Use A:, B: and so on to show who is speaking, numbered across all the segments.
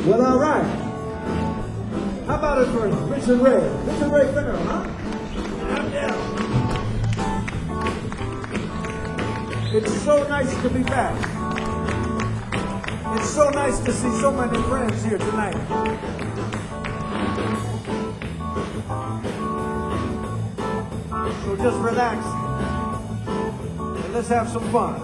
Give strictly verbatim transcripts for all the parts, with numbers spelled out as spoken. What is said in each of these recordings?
A: Well, all right. How about it for Richard Ray? Richard Ray Farrell, huh? Yeah, yeah. It's so nice to be back. It's so nice to see so many friends here tonight. So just relax and let's have some fun.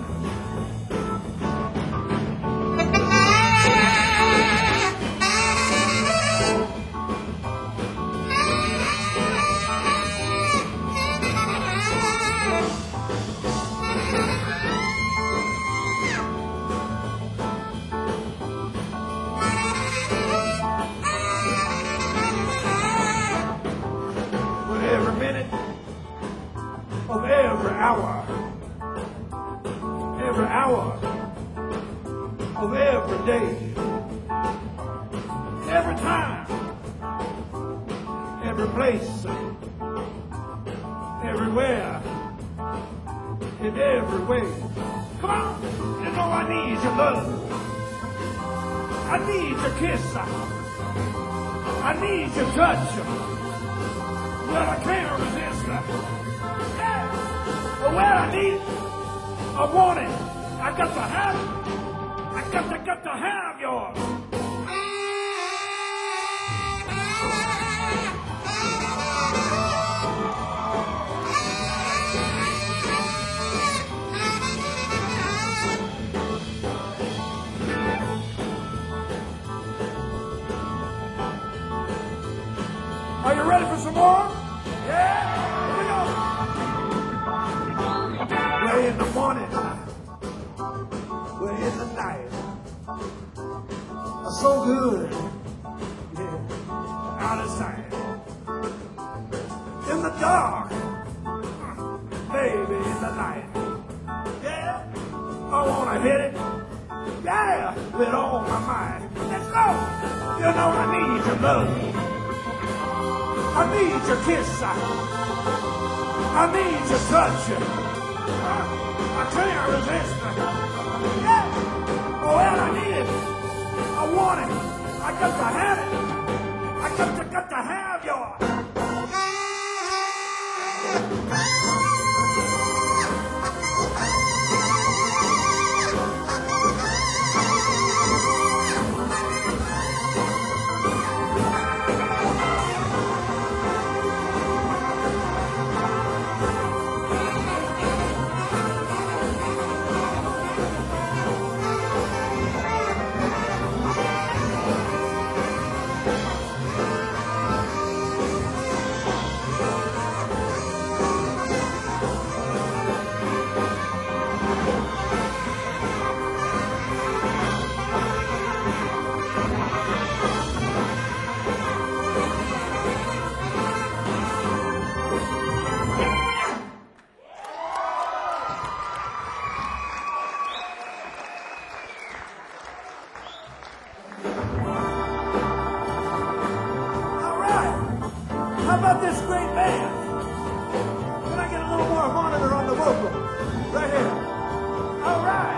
A: Every hour of every day, every time, every place, everywhere, in every way. Come on, you know I need your love. I need your kiss. I need your touch. Well, I can't resist. Yeah. Well, I need it. I want it. I got to have it. I got to, got to have yours. Are you ready for some more? Yeah? Here we go. Way in the morning. Way in the night. So good. Yeah. Out of sight. In the dark. Baby, in the night. Yeah. I wanna hit it. Yeah. With all my mind. Let's go. You know I need your love. I need your kiss. I need your touch. I can't resist. Yeah. Oh, well, I need it. I want it. I got to have it. I got to, got to have yours. How about this great band? Can I get a little more monitor on the vocal? Right here. All right.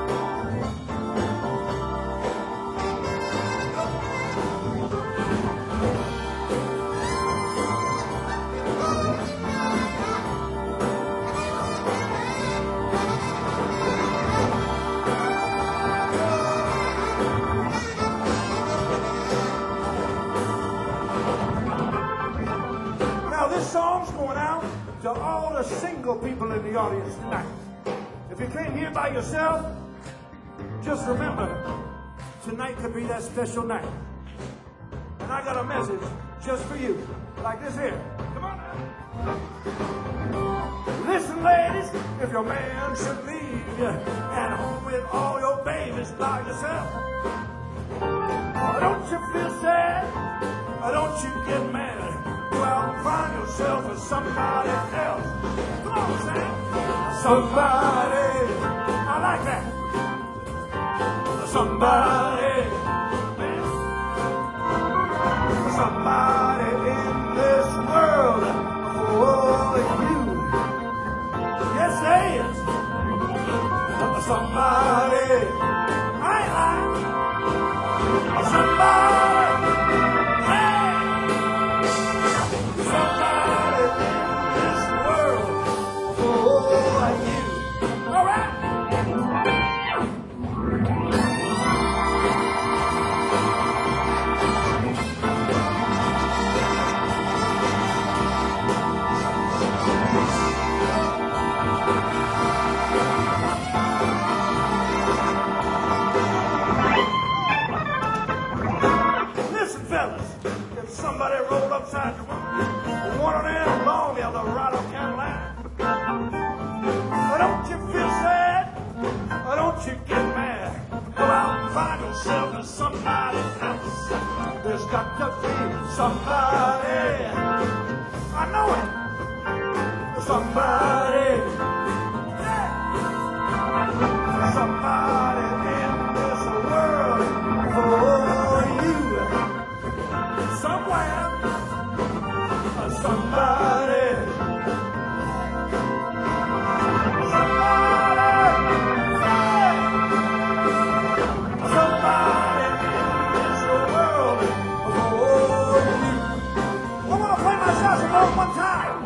A: This song's going out to all the single people in the audience tonight. If you came here by yourself, just remember, tonight could be that special night. And I got a message just for you, like this here. Come on now. Listen, ladies, if your man should leave you and home with all your babies by yourself, don't you feel sad? Or don't you get mad? Well, find yourself with somebody else. Come on, Sam. Somebody. I like that. Somebody. Man. Somebody in this world for you. Yes, there is. Somebody. I ain't lying. Somebody, hey, somebody in this world for you. All right. Listen, fellas, if somebody rolled upside your window, one of them long Eldorado Carolina, don't you feel sad? Or don't you get mad? Go out and find yourself to somebody's house. There's got to be somebody. I know it. Somebody. Yeah. Somebody in this world for you. Somewhere. Somebody. One time.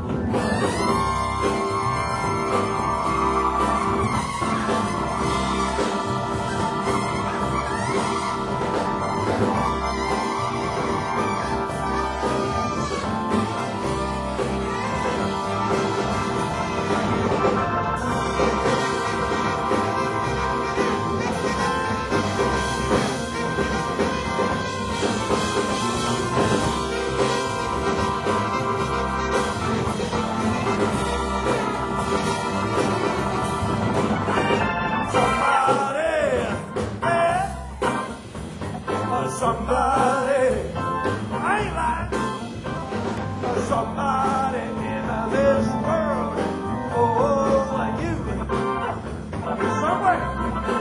A: Somebody, I ain't lying. Somebody in this world, oh, you, somewhere.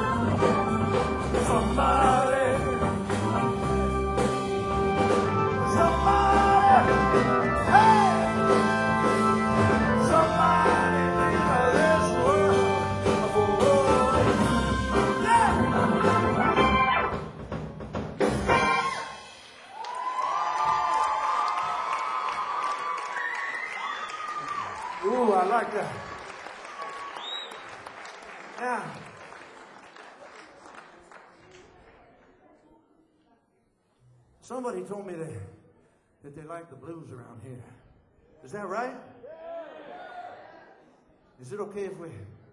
A: Somebody, somebody, hey, somebody in this world, oh, yeah. Ooh, I like that. Now, somebody told me that, that they like the blues around here. Is that right? Is it okay if we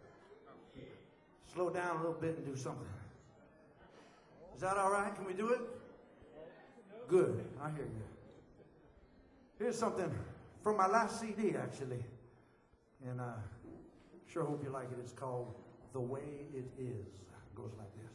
A: slow down a little bit and do something? Is that all right? Can we do it? Good. I hear you. Here's something from my last C D, actually. And I uh, sure hope you like it. It's called The Way It Is. It goes like this.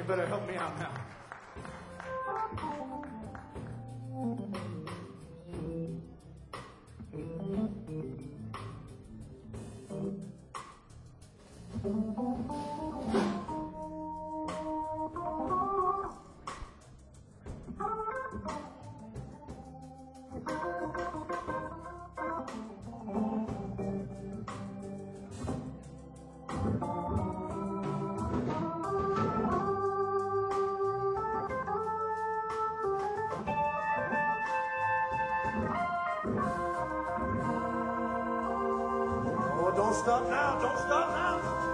A: better help me out now. Oh, don't stop now. Don't stop now.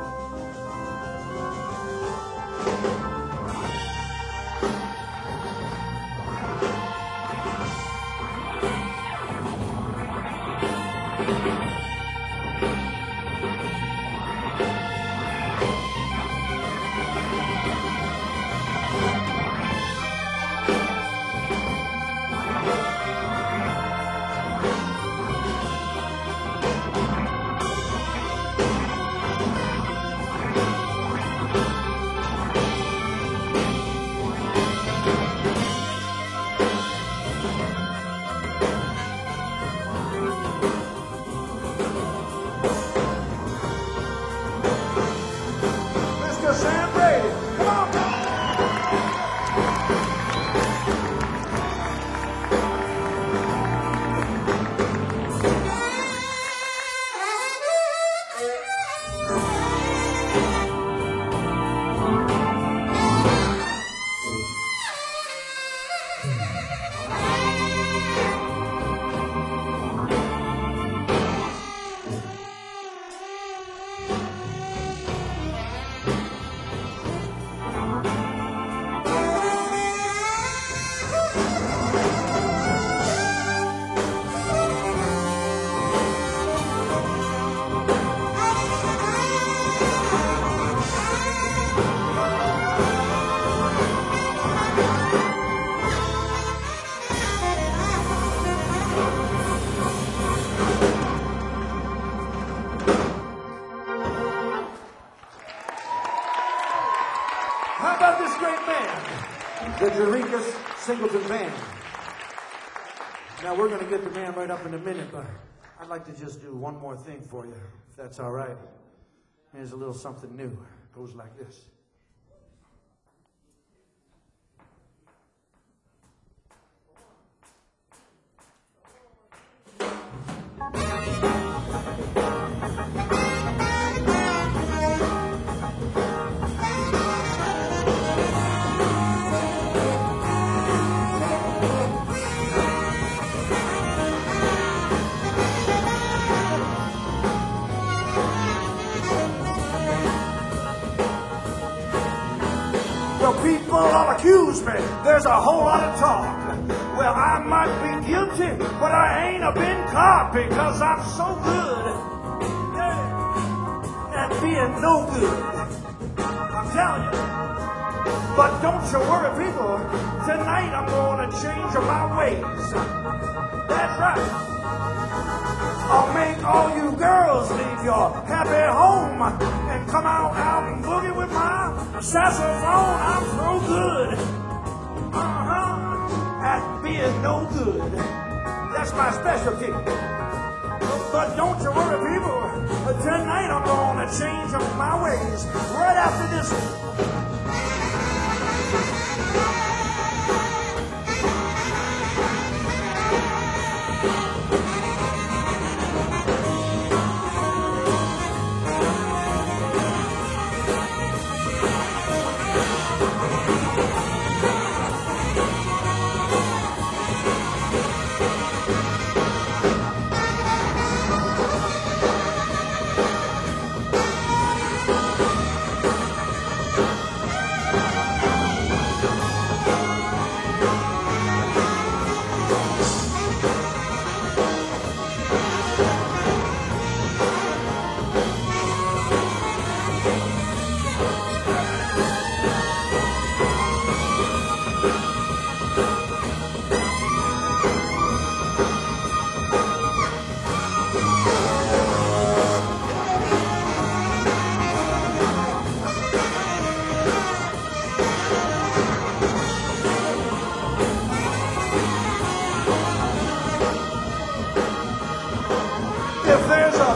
A: How about this great band, the Jarekus Singleton Band? Now, we're going to get the band right up in a minute, but I'd like to just do one more thing for you, if that's all right. Here's a little something new. It goes like this. People all accuse me, there's a whole lot of talk. Well, I might be guilty, but I ain't a been caught because I'm so good yeah, at being no good. I'm telling you. But don't you worry, people. Tonight I'm going to change my ways. That's right. I'll make all you girls leave your happy home and come out out and boogie with my saxophone. I'm so good uh-huh, at being no good. That's my specialty. But don't you worry, people. Tonight I'm going to change my ways right after this.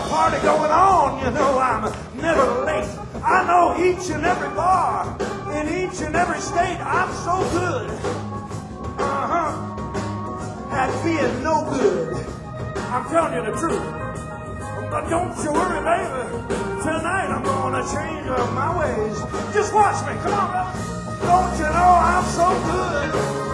A: party going on, you know I'm never late. I know each and every bar in each and every state. I'm so good, uh-huh, at being no good. I'm telling you the truth. But don't you worry, baby. Tonight I'm gonna change uh, my ways. Just watch me. Come on, brother. Don't you know I'm so good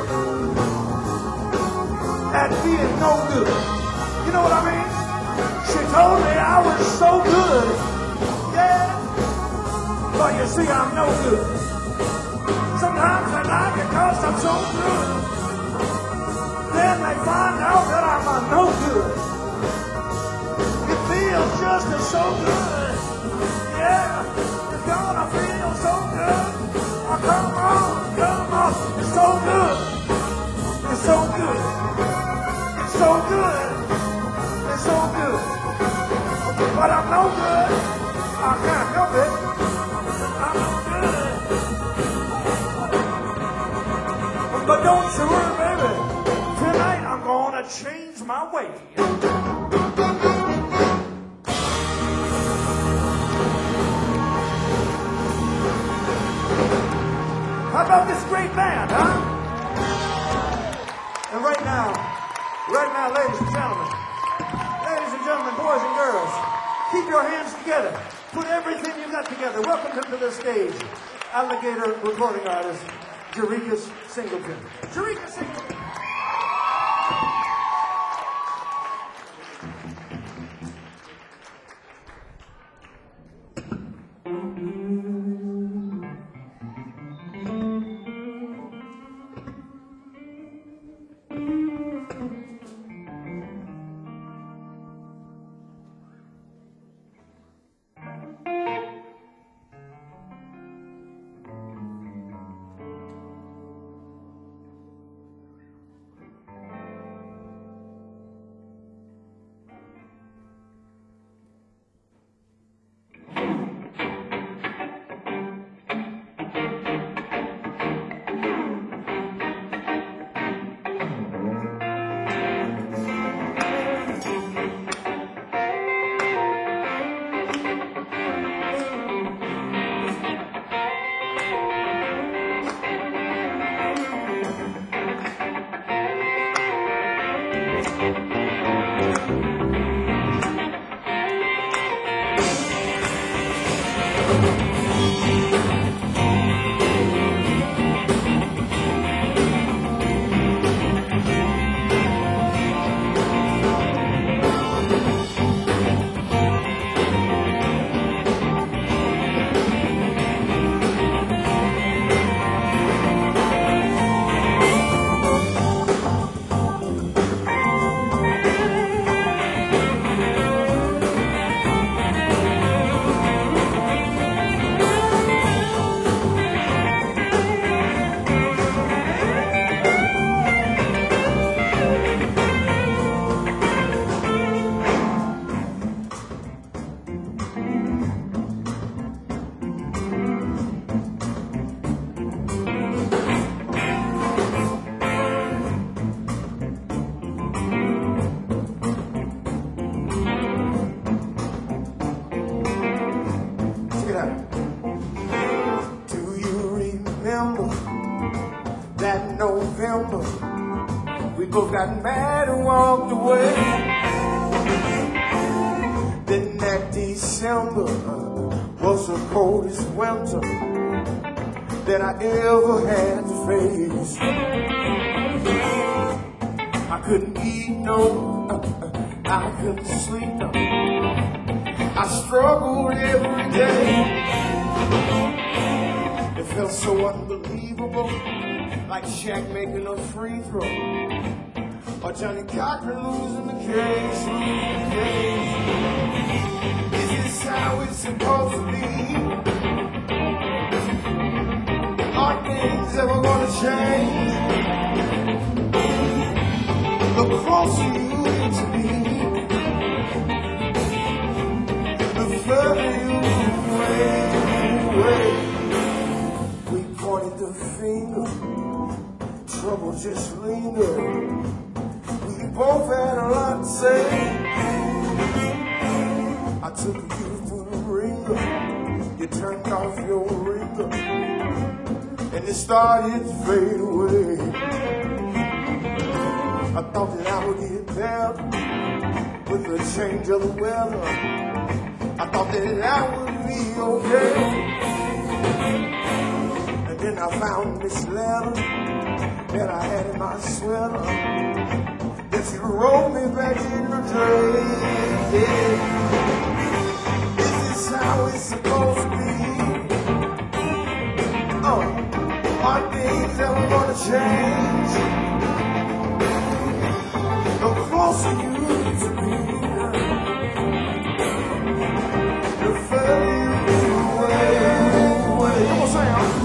A: at being no good? You know what I mean? She told me I was so good. Yeah. But you see, I'm no good. Sometimes they lie because I'm so good. Then they find out that I'm a no good. It feels just as so good. Yeah, it's gonna feel so good. Oh, come on, come on. It's so good. It's so good. It's so good. It's so good. But I'm no good. I can't help it. I'm no good. But don't you worry, baby. Tonight I'm gonna change my way. How about this great band, huh? And right now, right now, ladies and gentlemen, ladies and gentlemen, boys and girls, keep your hands together. Put everything you got together. Welcome to the stage, alligator recording artist, Jarekus Singleton. Jarekus Singleton. We both got mad and walked away. Then that December was the coldest winter that I ever had to face. I couldn't eat no, I couldn't sleep no. I struggled every day. It felt so unbelievable, like Shaq making a free throw, or Johnny Cochran losing the case, losing the case. Is this how it's supposed to be? Are things ever gonna change? The closer you get to me, the further you away, away. We pointed the finger, trouble just lingered. We both had a lot to say. took you through the ringer, you turned off your ringer, and it started to fade away. I thought that I would get better with the change of the weather. I thought that I would be okay. And then I found this letter that I had in my sweater, that you wrote me back in the day. This is how it's supposed to be. Oh, are things ever gonna change? The closer you to me, the further you away, away. Come on, say it.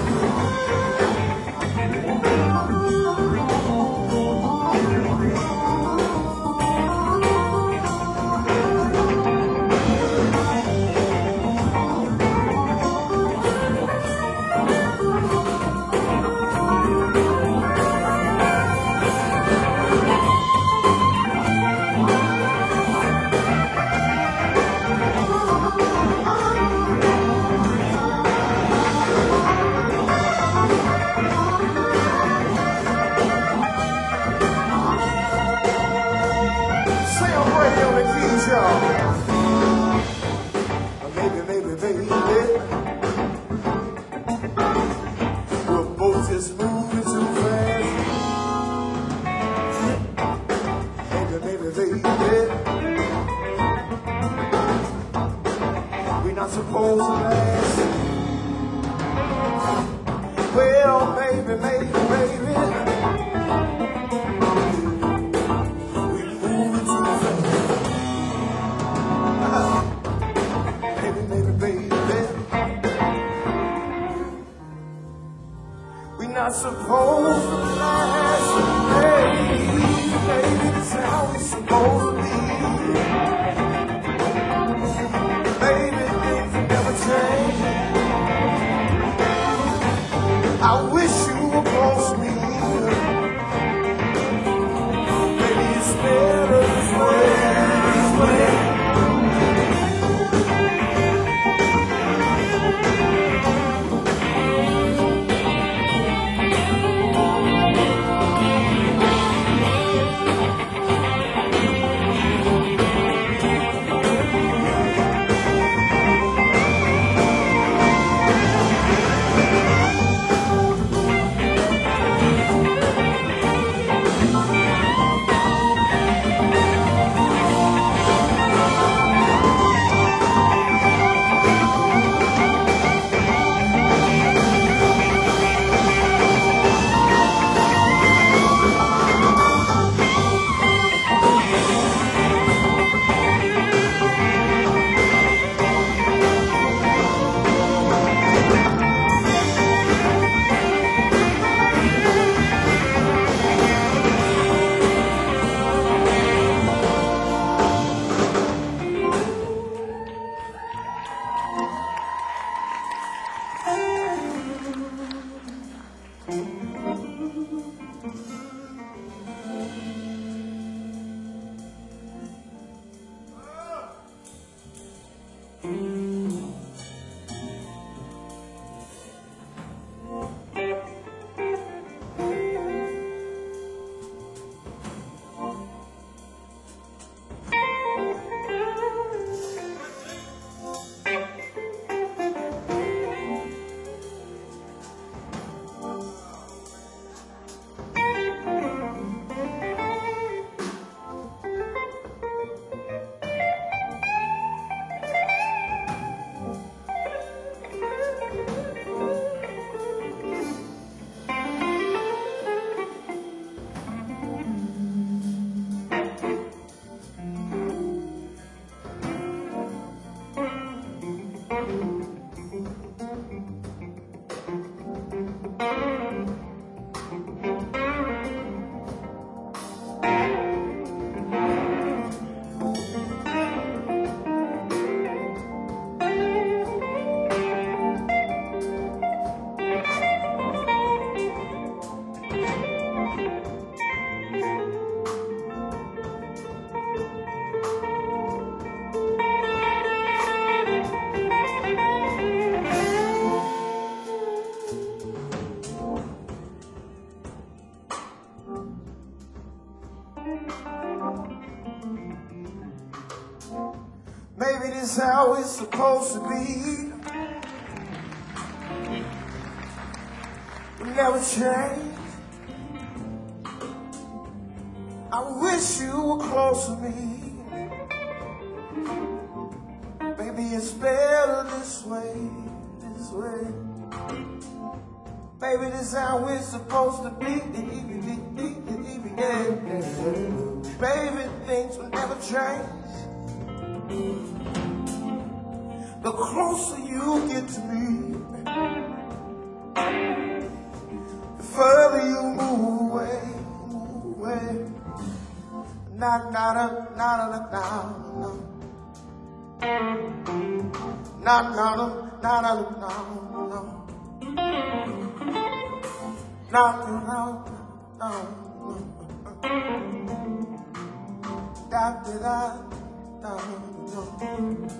A: Maybe, maybe, baby, we're both just moving too fast. Maybe, maybe, baby, we're not supposed to last. Well, maybe, maybe, baby, not supposed to last. Hey, baby, this is how it's supposed to be. Baby, things never change. I wish you were close to me. Maybe it's better this way, this way. Maybe this is how it's supposed to be. We never change. I wish you were close to me. Maybe it's better this way, this way. Maybe this is how it's supposed to be. Maybe things will never change. The closer you get to me, the further you move away, move away. Not, not, not, not, not, not. Not, not, not, not, not, not. Not, no, no, no. Da, da, da, no, no.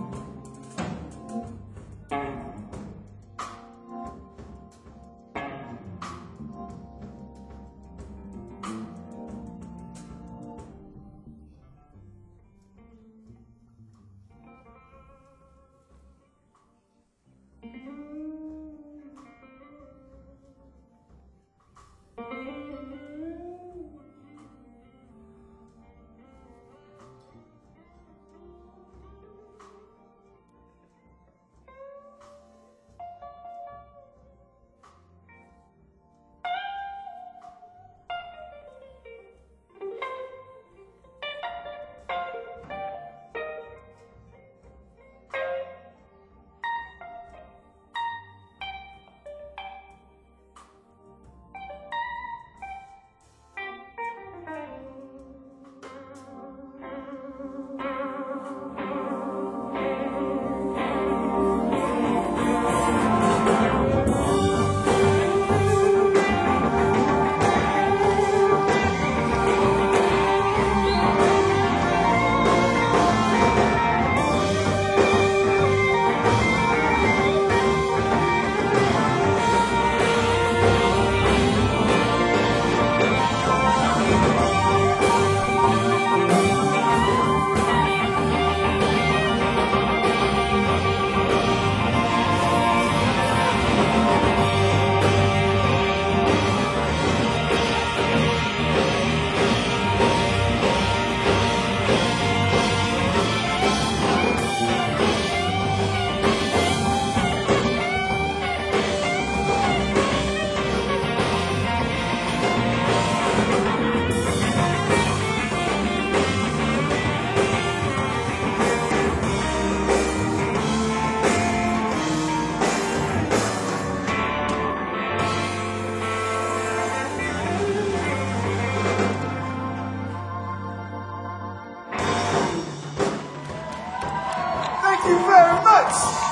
A: Thank you very much.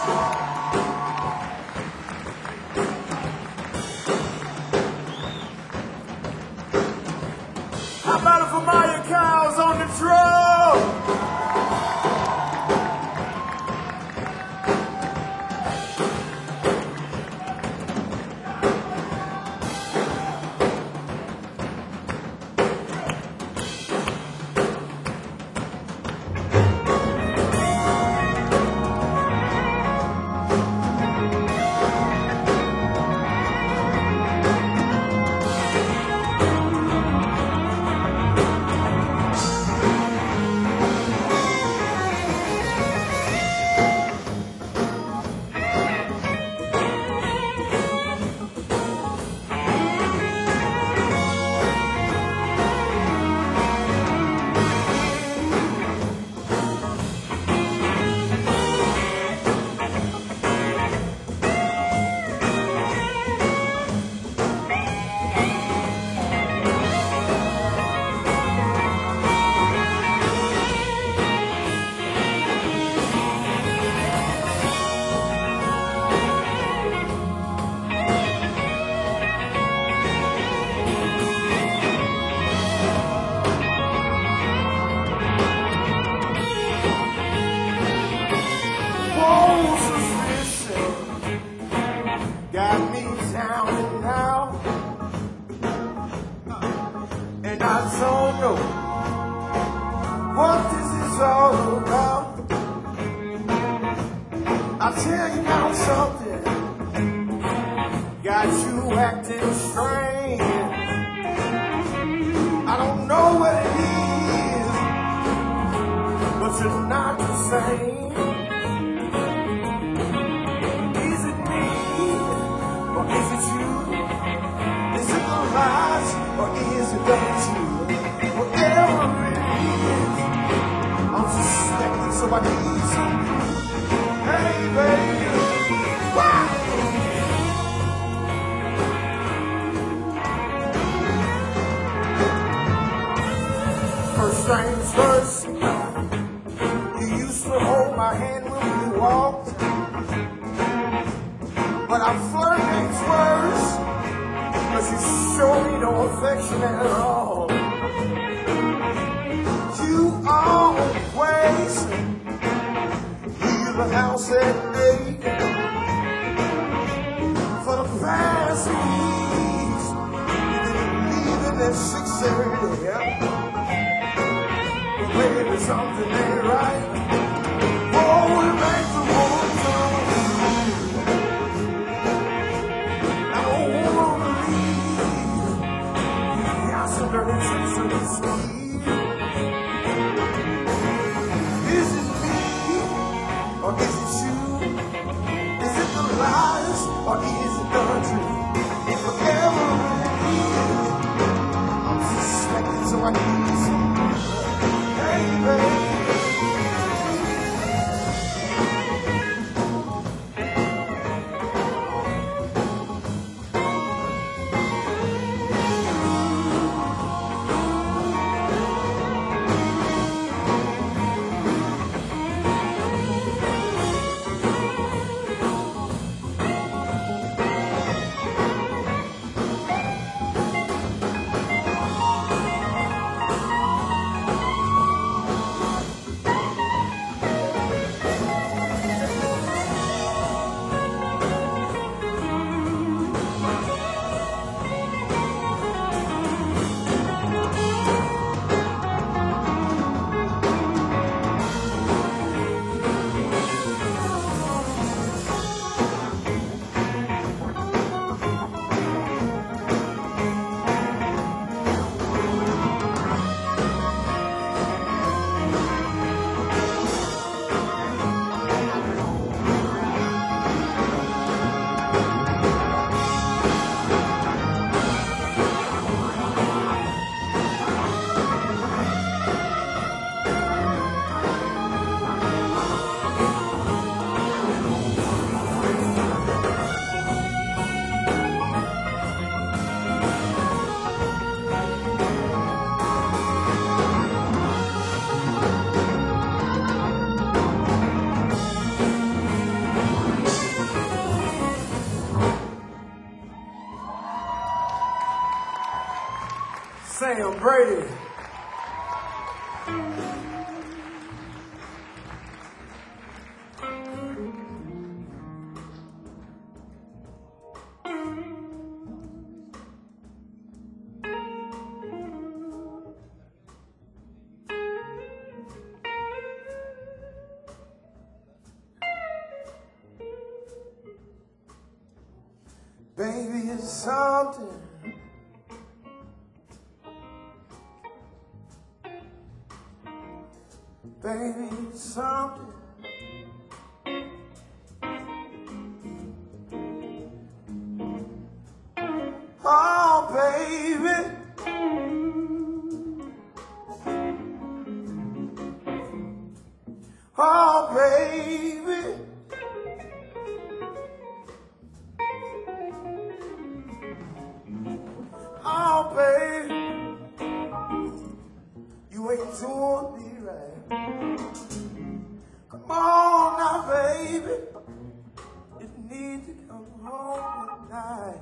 A: How about it for Maya Cows on the drum? Got me down and out, and I don't know what this is all about. I'll tell you now something got you acting strange. I don't know what it is, but you're not the same. Is it me, or is it you? Is it the lies, or is it the truth? Whatever it is, I'm suspecting somebody needs something. Hey, baby, wow! First things first, you used to hold my hand when we walked, but our flirting's worse, cause you show me no affection at all. You always leave the house at eight. For the past weeks, you've been leaving at six thirty. Baby, something ain't right. Oh, we make the wrong turn. I don't wanna leave. Got some dirty tricks in the sleeve. Is it me, or is it you? Is it the lies, or is it the truth? Whatever it is, I'm suspecting somebody needs some. Sam Brady. Baby, it's something Baby, it's something oh, baby oh, baby oh, baby you ain't doing me right. Come on now, baby. You need to come home tonight.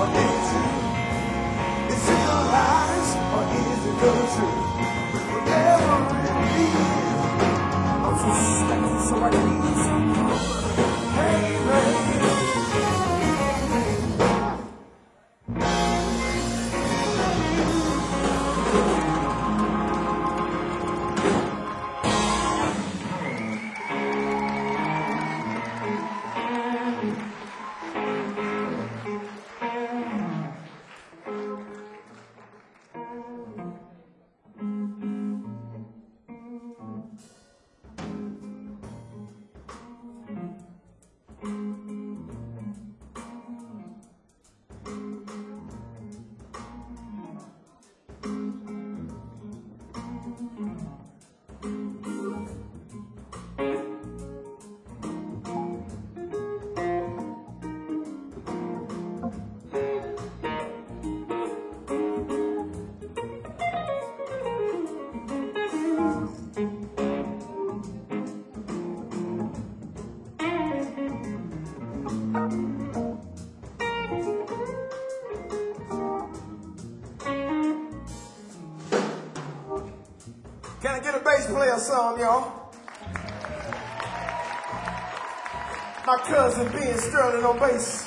A: or is it? Is it a lies or is it the truth? Whatever it is, I'm so stuck, so I need some comfort. Hey, baby. Can I get a bass player song, y'all? My cousin Ben Sterling on bass.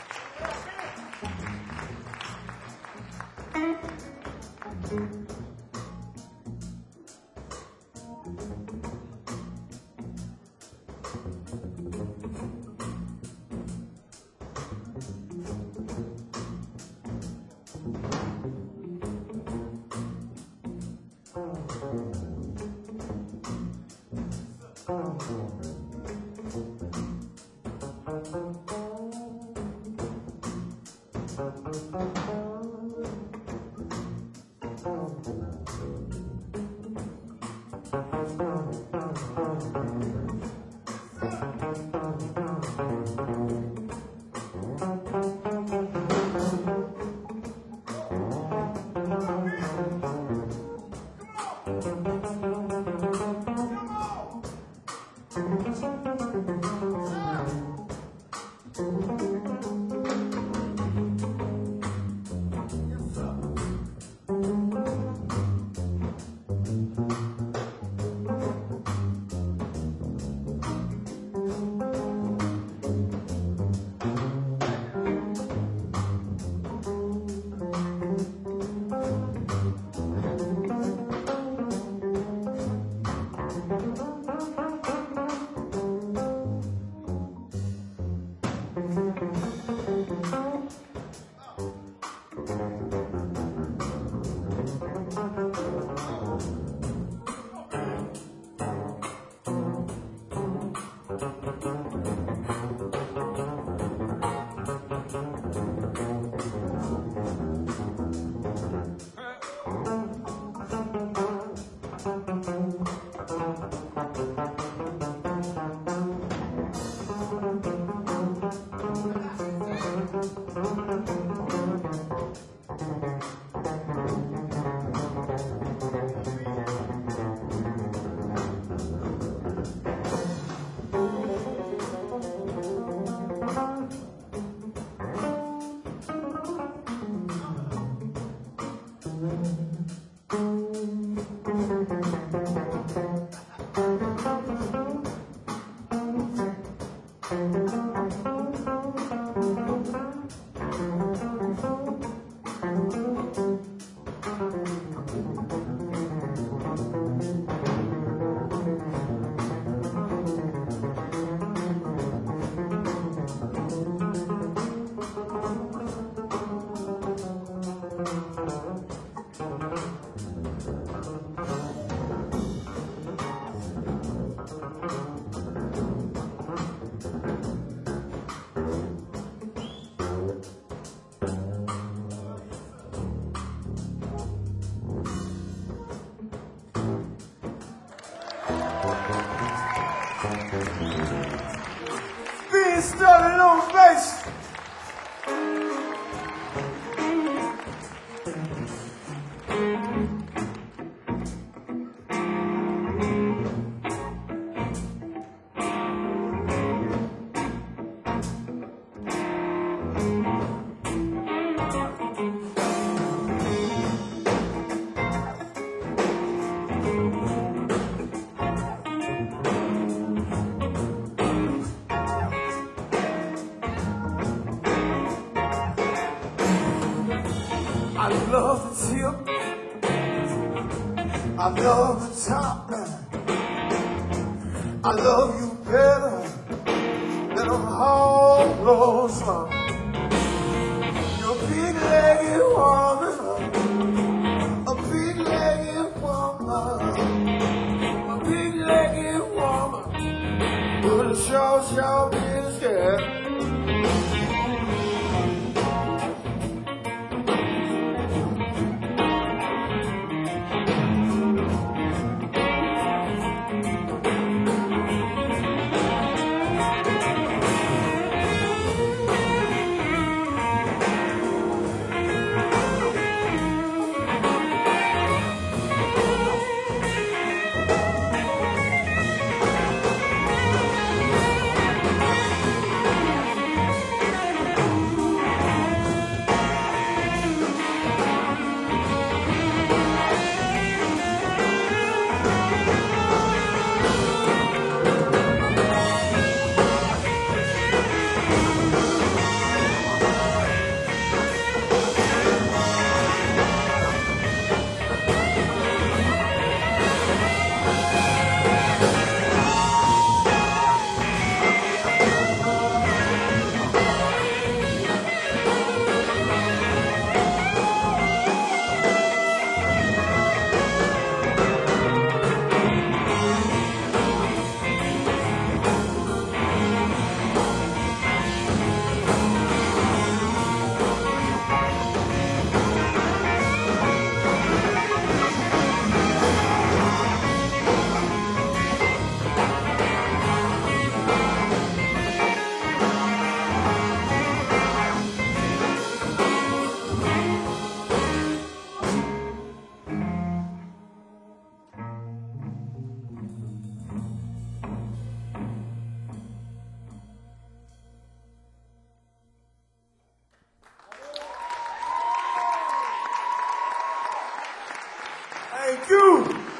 A: Ben Sterling on bass. I love the tip, I love the top. I love you better than a whole lost one. You're a big-legged woman, a big-legged woman, a big-legged woman with a short, short skirt. Thank you.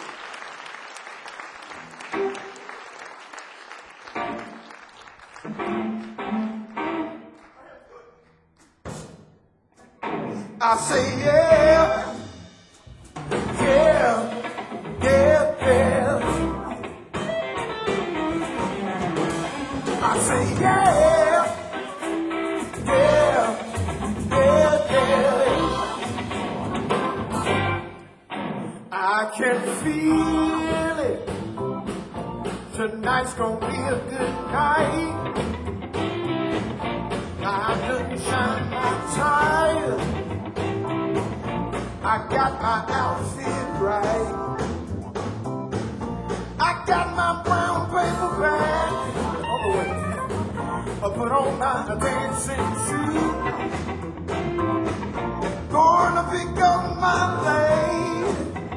A: I say yeah, yeah, yeah, yeah. I say yeah, yeah, yeah, yeah. I can feel it. Tonight's gonna be a good night. I done shine my tire. I got my outfit right. I got my brown paper bag. On the way. I put on my dancing shoes. Gonna pick up my lady.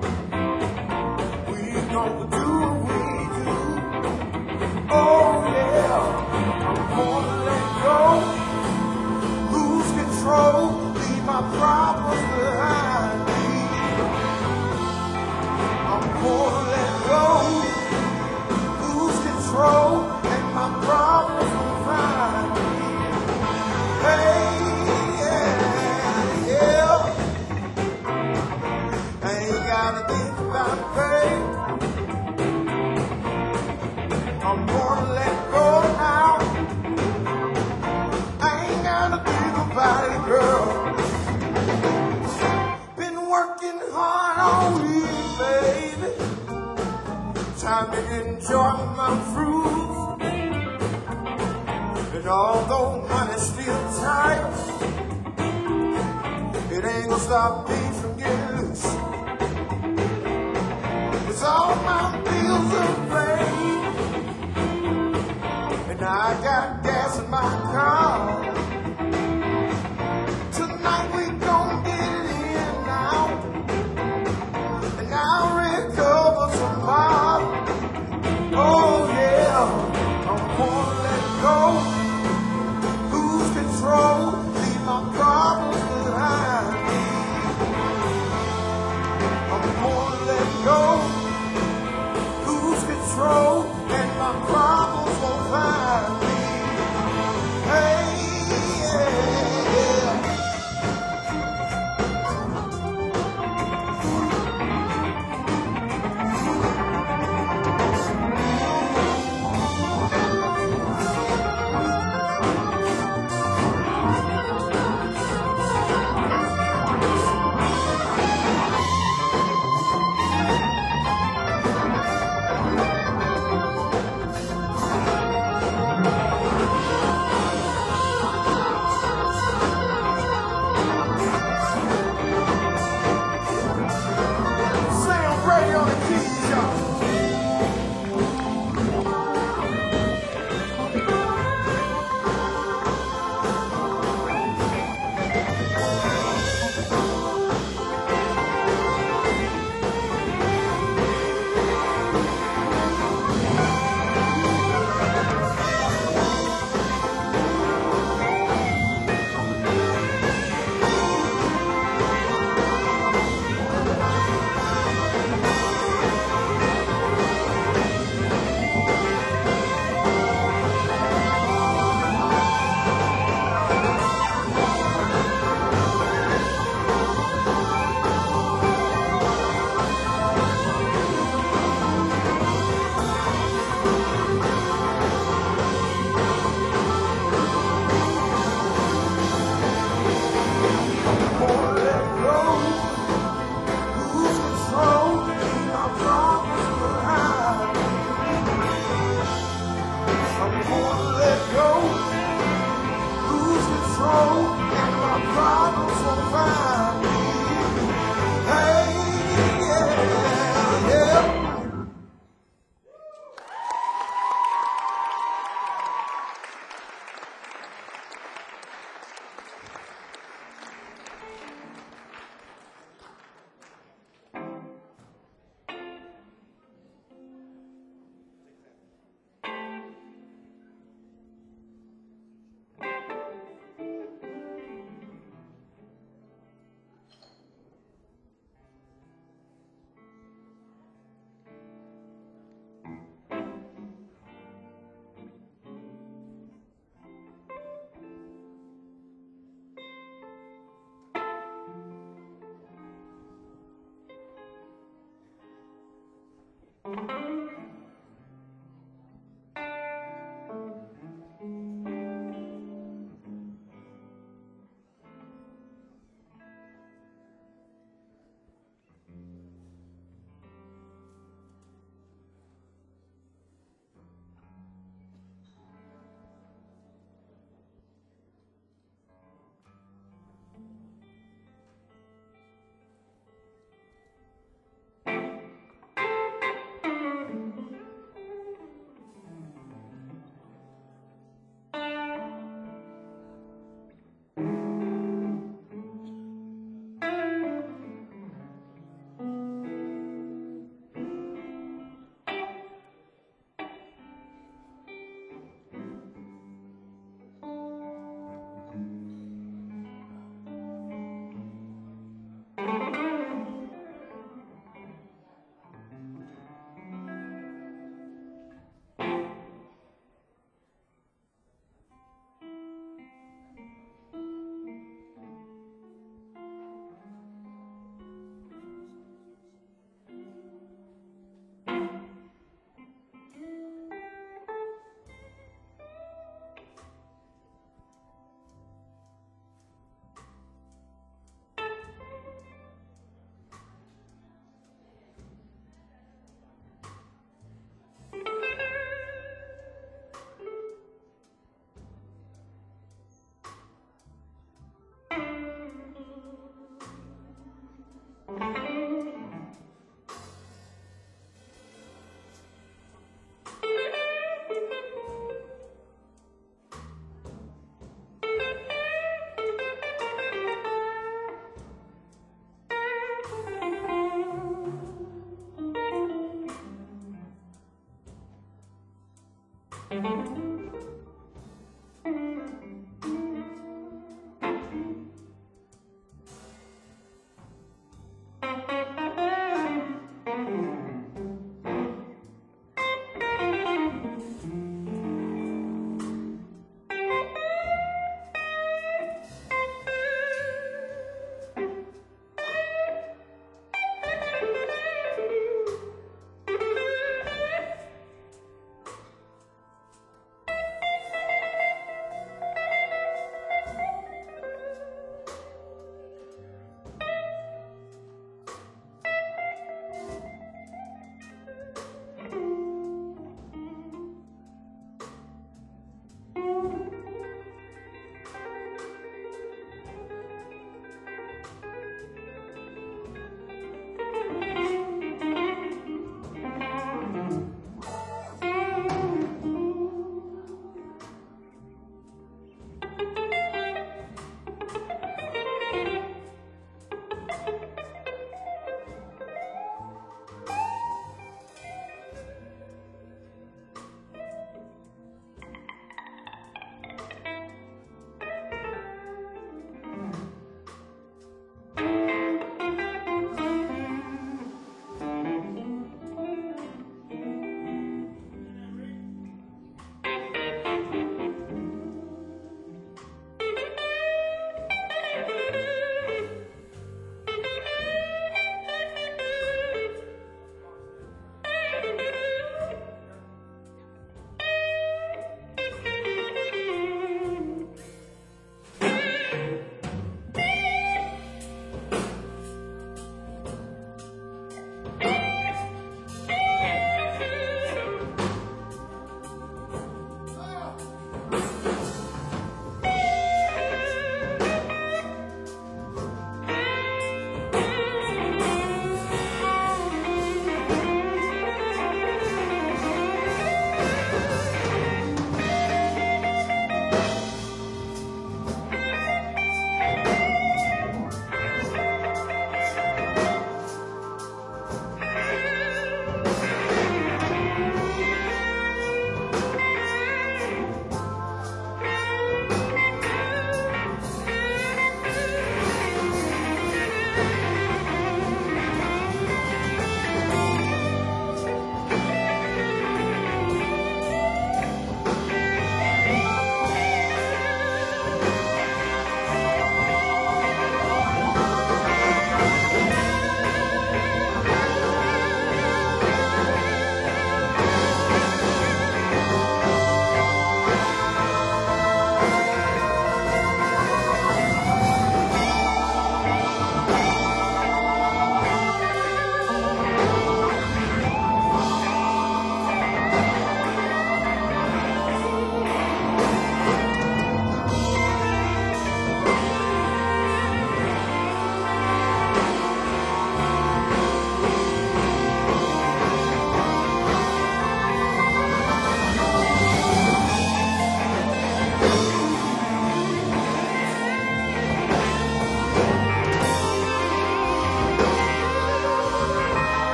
A: We gonna do what we do. Oh yeah, I'm gonna let go. Lose control. Leave my problems behind me. I'm gonna let go. Lose control. And my problems behind me. Hey, yeah, yeah. I ain't gotta think about pain. I'm gonna let go now. I ain't gotta think about it, girl. Been working hard all week, baby. Time to enjoy my fruits. And although money's still tight, it ain't gonna stop me from getting loose. It's all my bills are paid. And I got gas in my car. Tonight we gon' get it in now. And I'll recover tomorrow. Oh yeah, I'm gonna let go. Lose control. Leave my problems behind me. I'm gonna let go.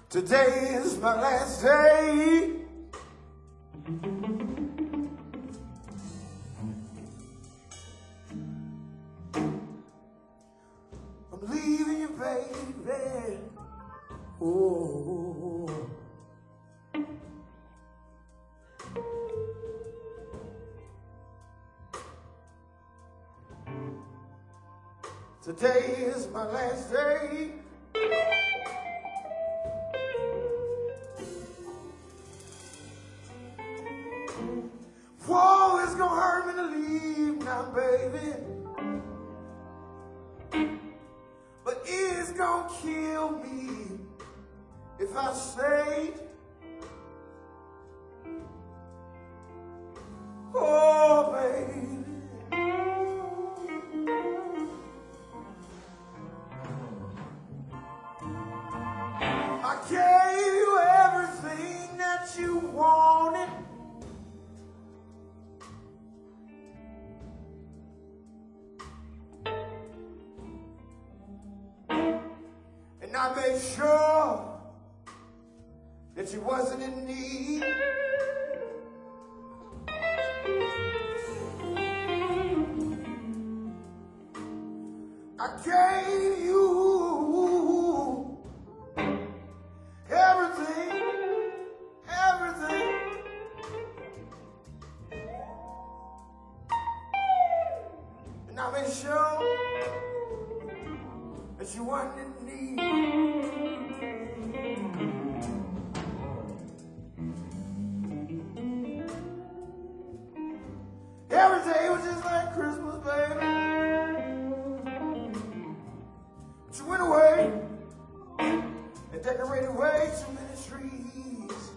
A: Today is my last day. I'm leaving you, baby. Oh. Today is my last day. Whoa, it's gonna hurt me to leave now, baby. But it's gonna kill me if I stay. Oh, baby. I gave you everything that you wanted. And I made sure that you wasn't in need. I gave you everything, everything. And I made sure that you weren't in need. Every day was just like Christmas, baby. But you went away and decorated way too many trees.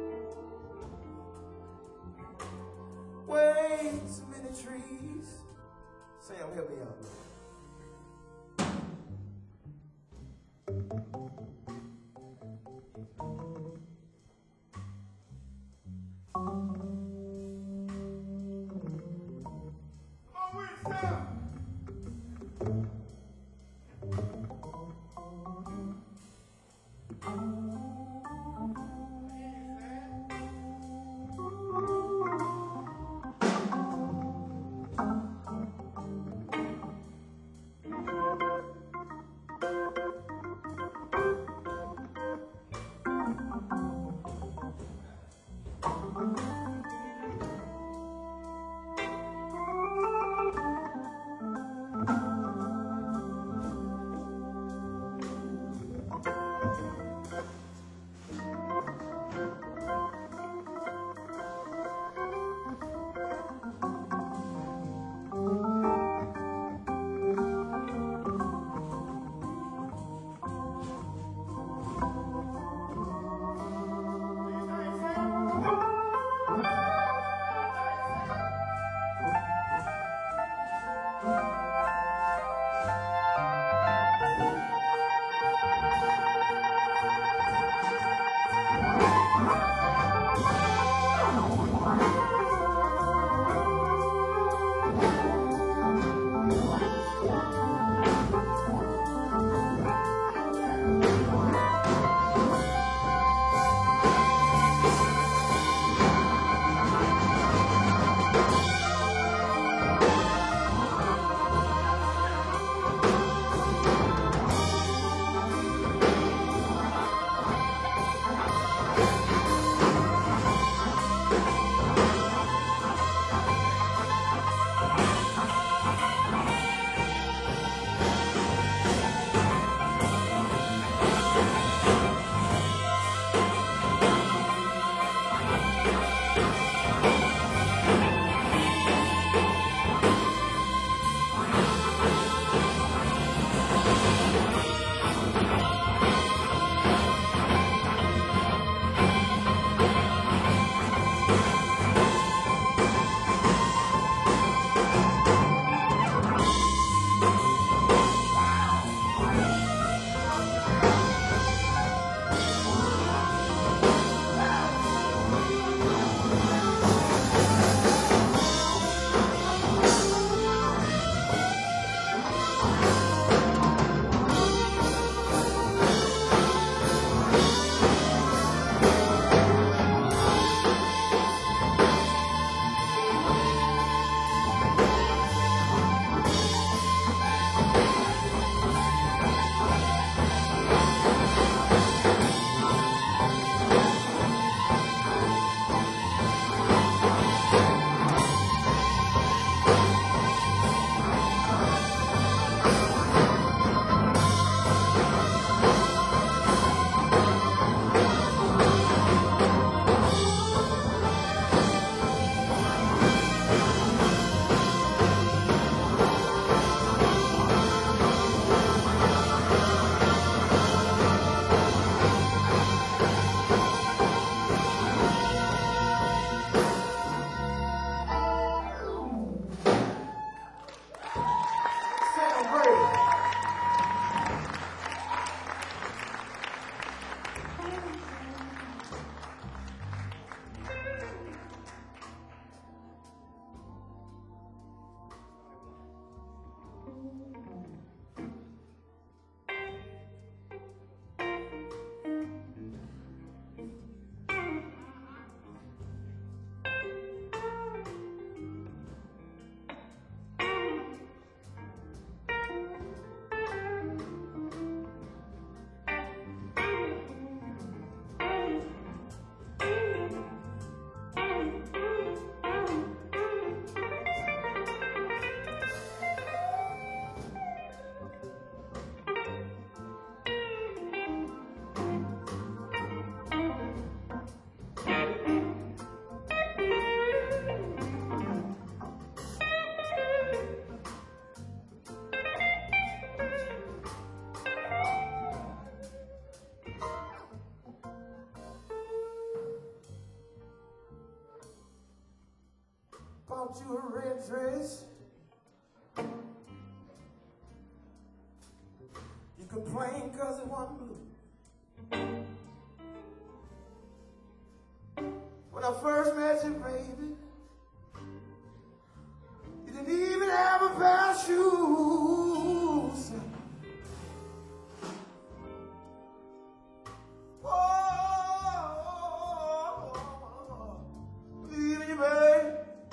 A: Way too many trees. Sam, help me out. bought you a red dress. You complain cause it wasn't blue. When I first met you, baby, you didn't even have a pair of shoes. Oh, leaving you, baby.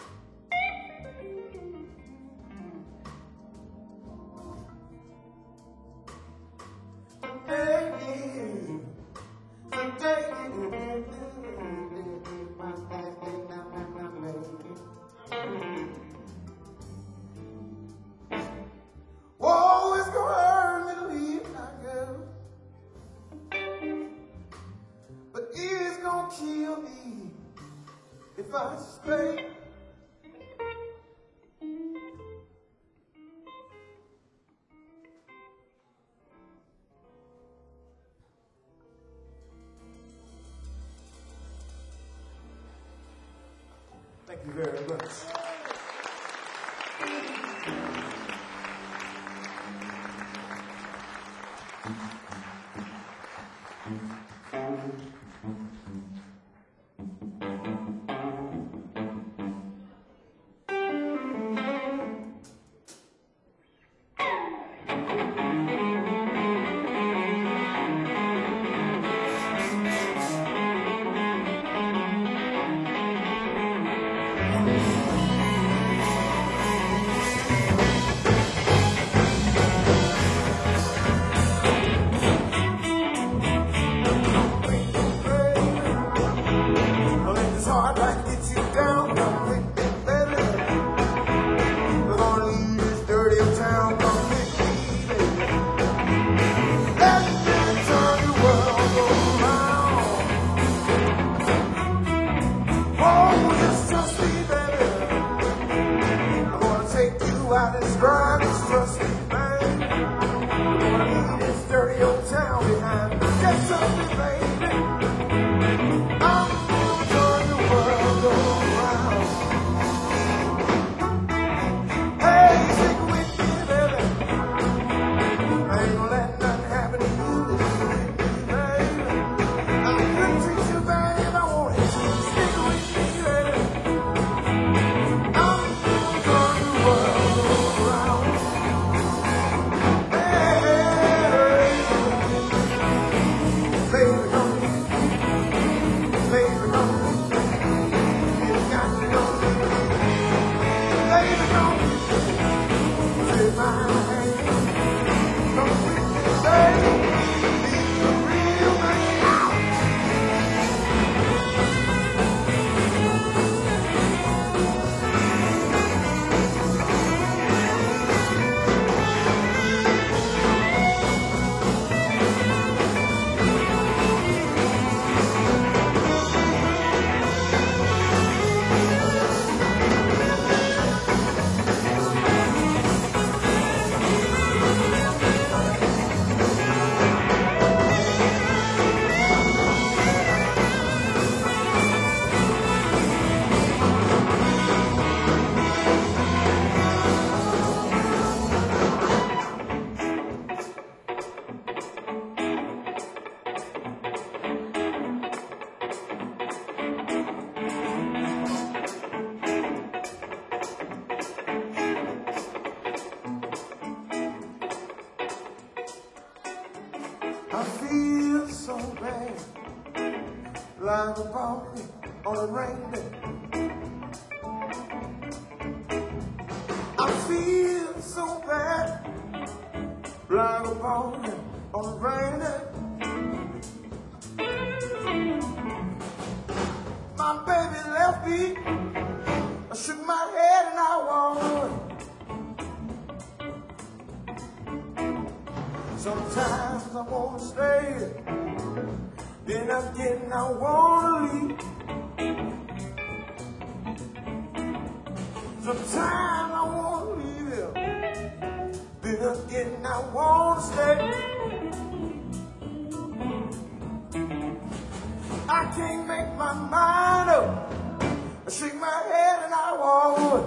A: Whoa, it's gonna hurt me to leave my girl, but it's gonna kill me if I stay. Thank you very much. I feel so bad, lying about me on a rainy day. I feel so bad, lying about me on a rainy day. My baby left me, I shook my head and I walked away. Sometimes I wanna stay, then again I wanna leave. Sometimes I wanna leave, then again I wanna stay. I can't make my mind up, I shake my head and I Wildwood.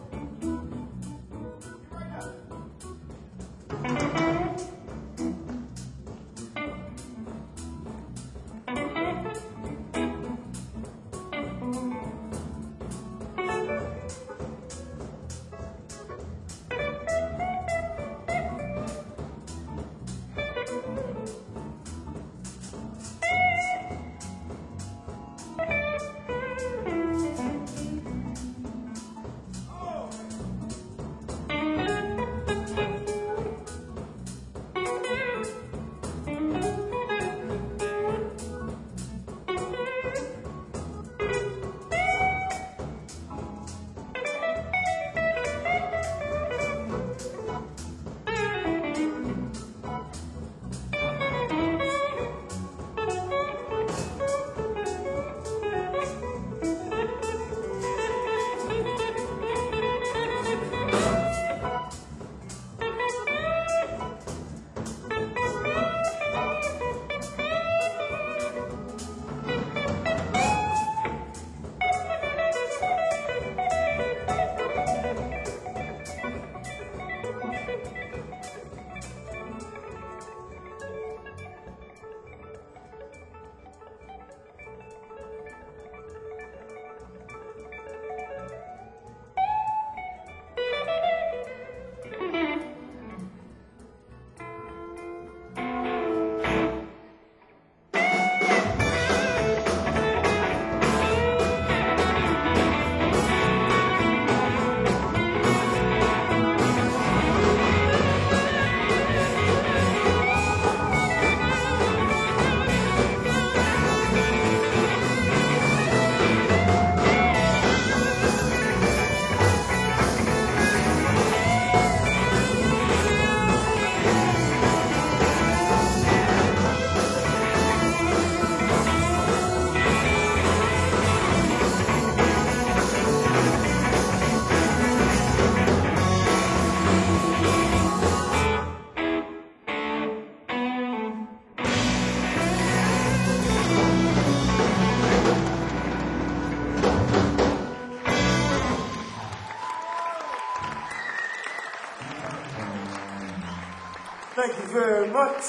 A: Thank you very much.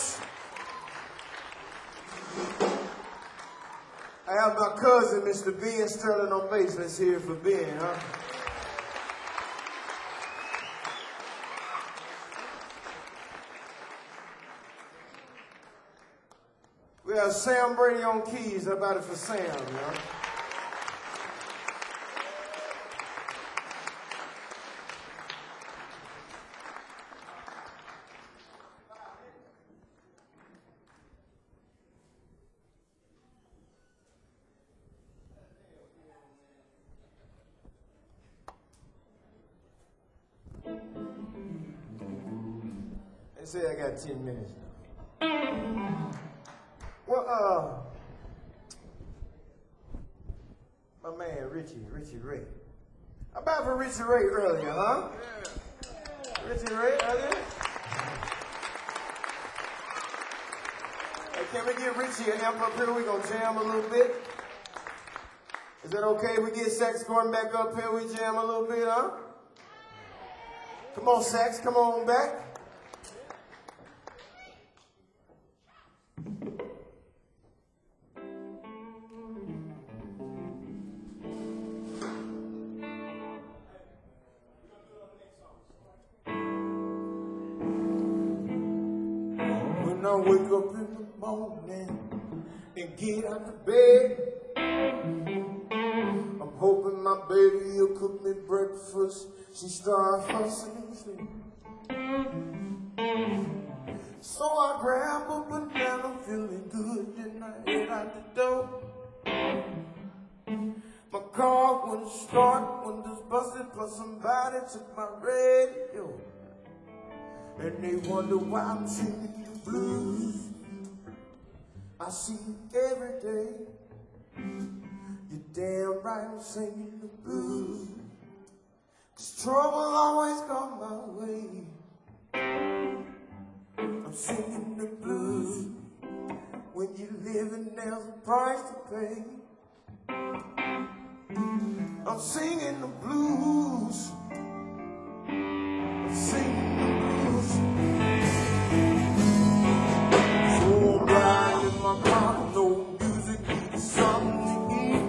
A: I have my cousin, Mister Ben Sterling, on bass. Let's hear it for Ben, huh? We have Sam Brady on keys. How about it for Sam, you know? They say I got ten minutes now. Well, uh, my man Richie, Richie Ray. How about for Richie Ray earlier, huh? Yeah. Richie Ray earlier? Hey, can we get Richie an amp up here? We gonna jam a little bit. Is that okay? We get Sax going back up here, we jam a little bit, huh? Come on, Sax, come on back. When I wake up in the morning and get out of bed, I'm hoping my baby will cook me breakfast. She starts fussing and sleep. So I grab a banana, feeling good, and I head out the door. My car wouldn't start when this busted, plus somebody took my radio. And they wonder why I'm singing the blues. I see you every day. You're damn right I'm singing the blues. 'Cause trouble always comes my way. I'm singing the blues. When you're living, there's a price to pay. I'm singing the blues. I'm singing the blues. So I'm riding in my car, no music, something to eat.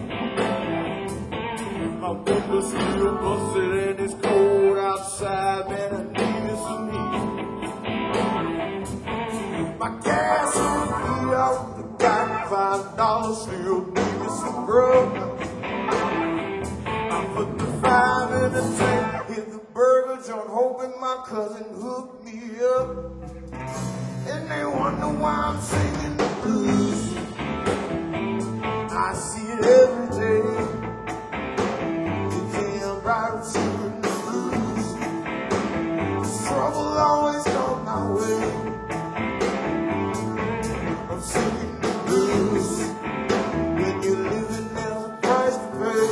A: My windows still busted and it's cold outside, man, I need some heat. My gas on me out the got five dollars, still need me some grub. Put the five in the tank, hit the burger joint, hoping my cousin hooked me up. And they wonder why I'm singing the blues. I see it every day. It's damn right, I'm singing the blues. Trouble always comes my way. I'm singing the blues. When you're living, there's a price to pay.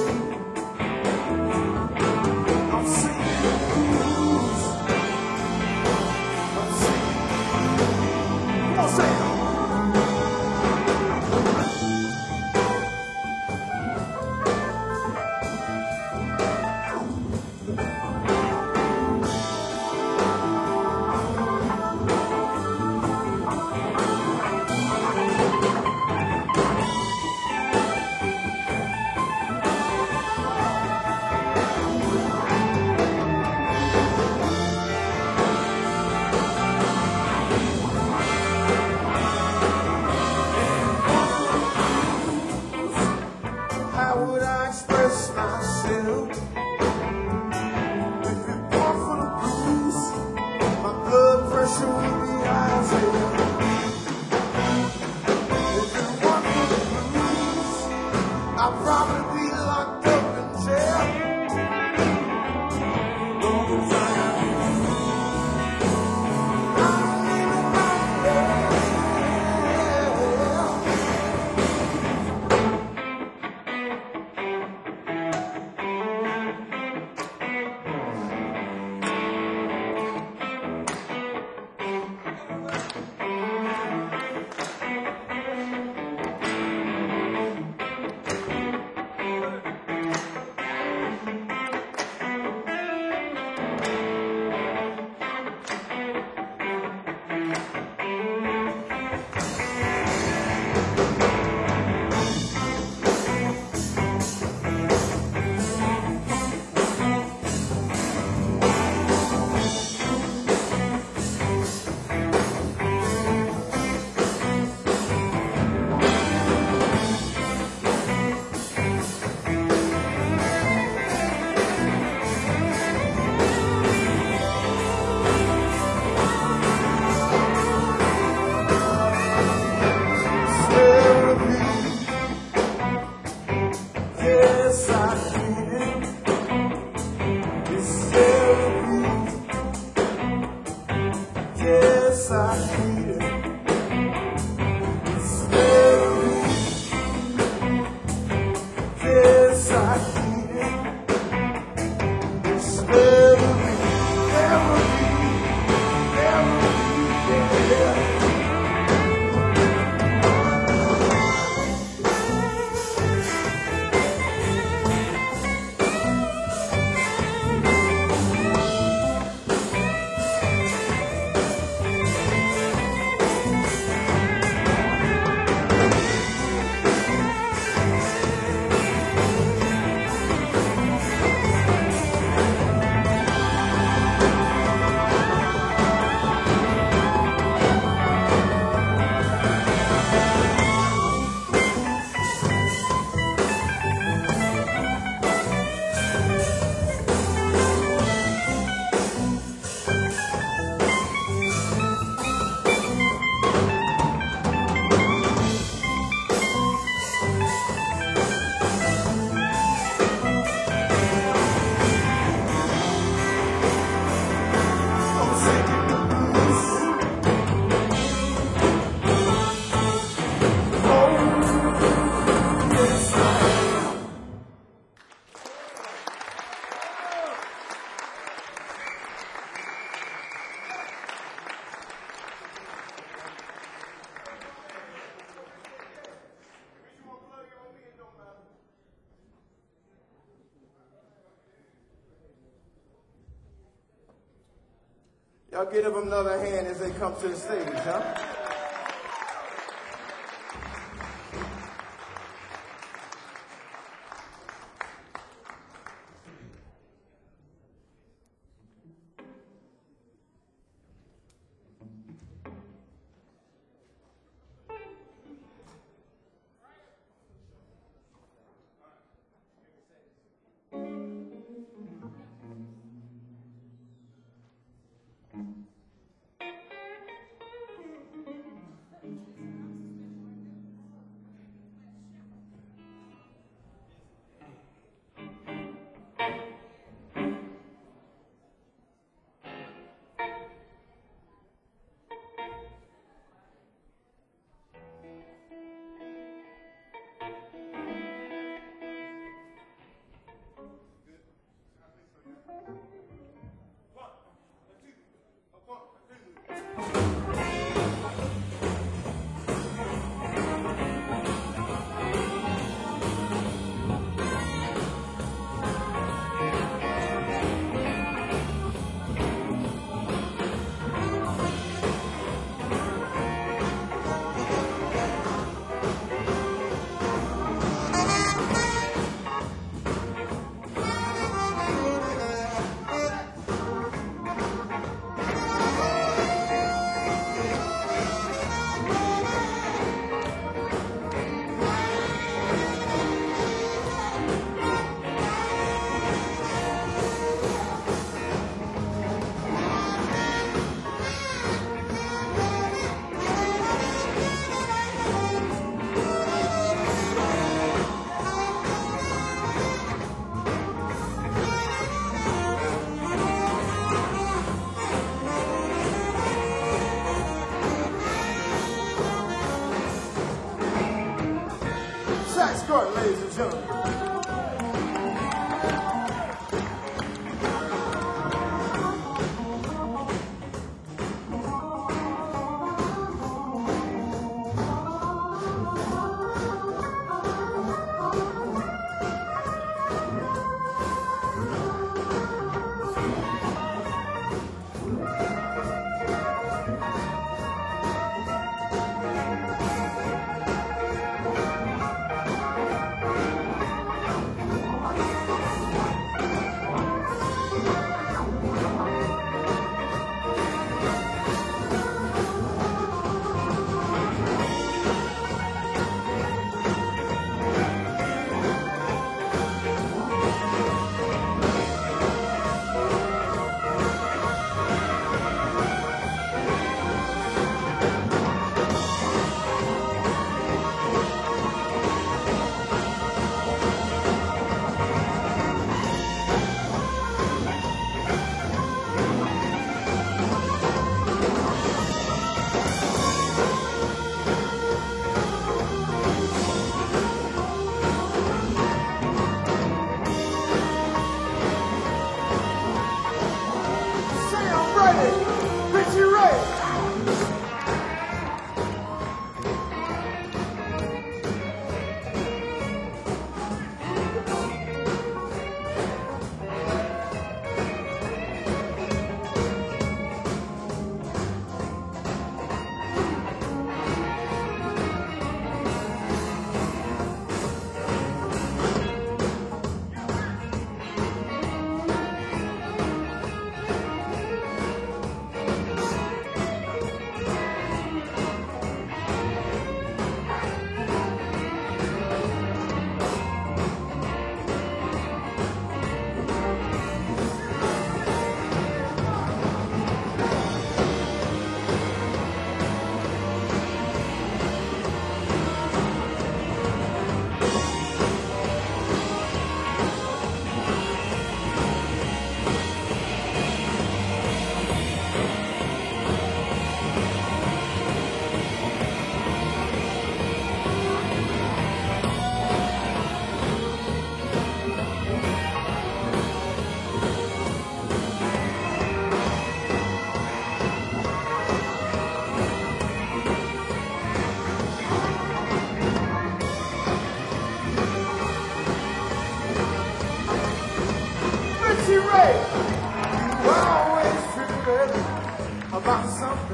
B: Y'all give them another hand as they come to the stage, huh? Sax Court, ladies and gentlemen.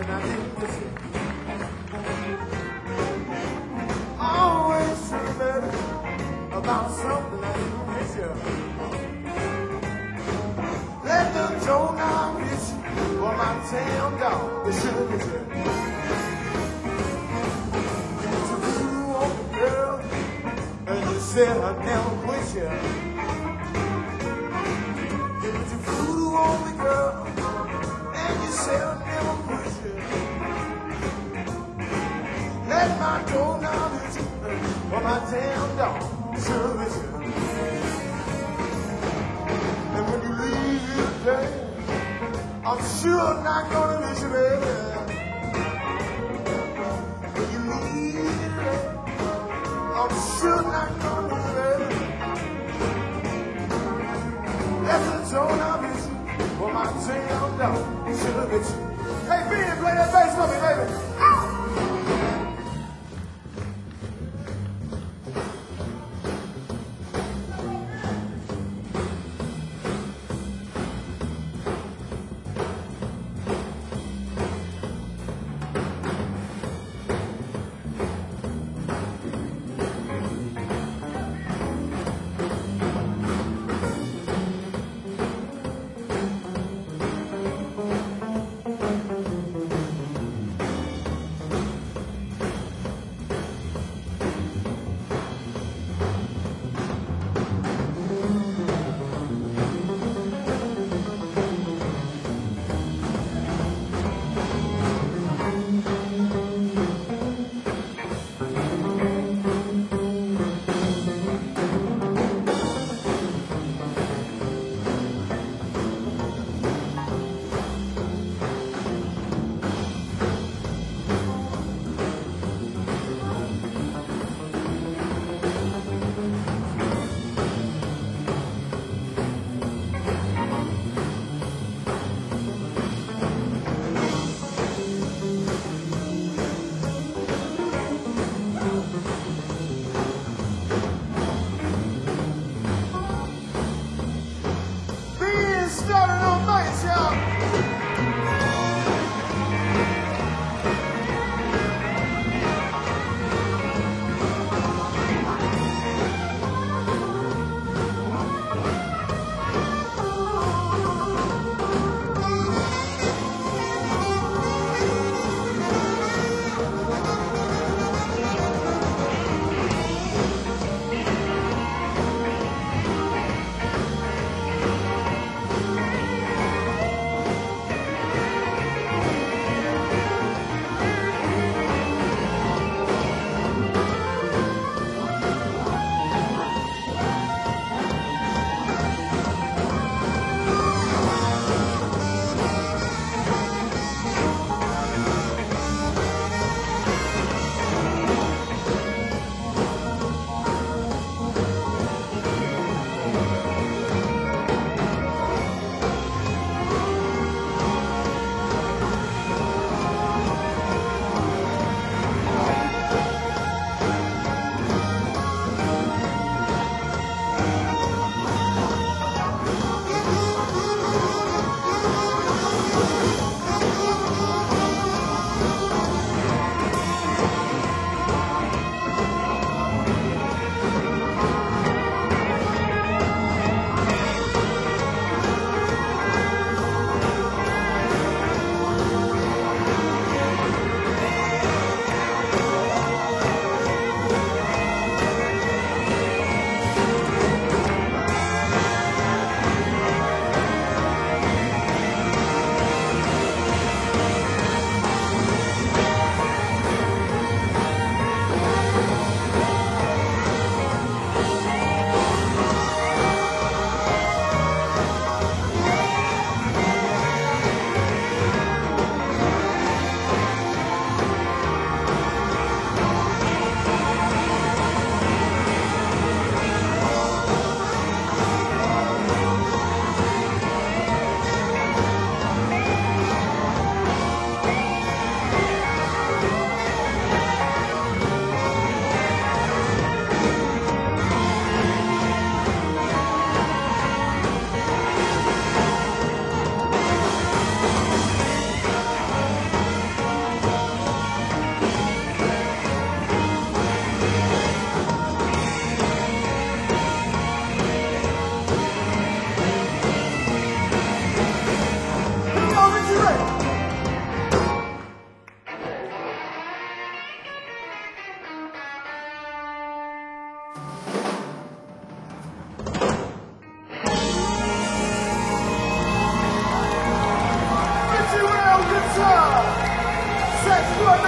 B: something I didn't miss it. Always dreaming about something I didn't miss it. Let the doorknob hit you for my tail dog. It should be good. It's a voodoo on the girl, and you said I'd never quit you. It's a voodoo on the girl, and you said I'd never quit you. Let my doorknob hit you for my tail dog. It should be good. And when you leave today, I'm sure not gonna miss you, baby. When you leave today, I'm sure not gonna miss you, baby. That's the tone I miss you for my tail dog. Should have been you. Hey, Ben, play that bass for me, baby. Ow!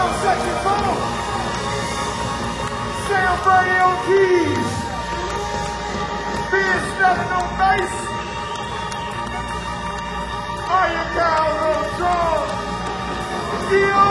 B: on saxophone. Sam Brady on keys. Ben Snelling on bass. Iron Cows on drums. Yo!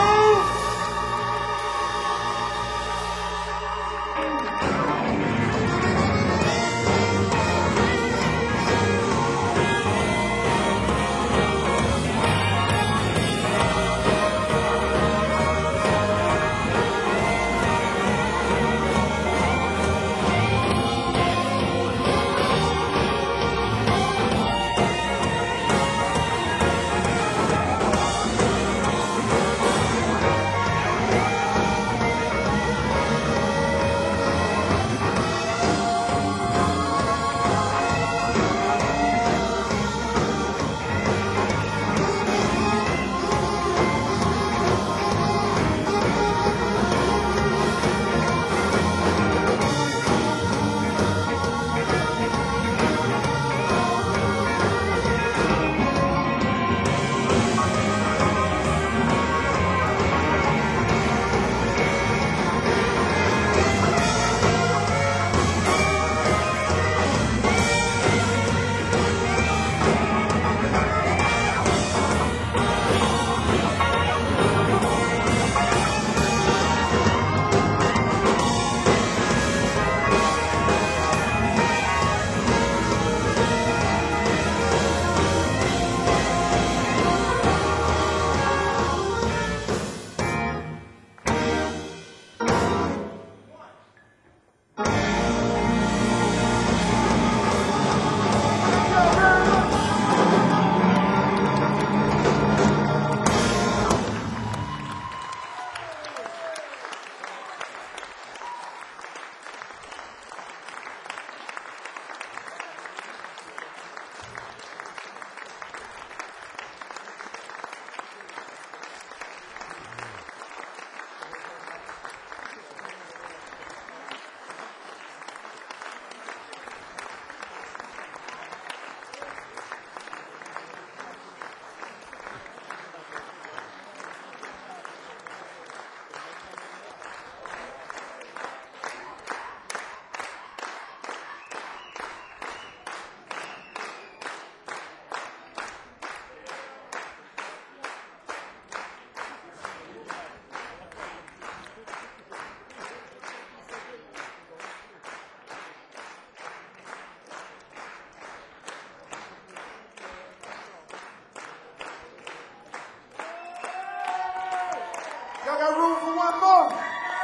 B: Y'all got room for one more?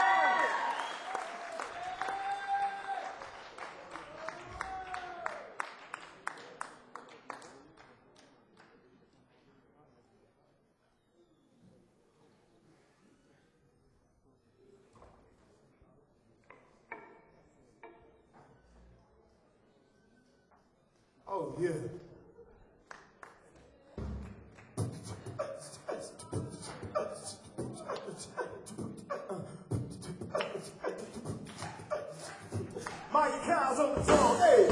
B: Oh, yeah. Mike Cows on the drum, hey!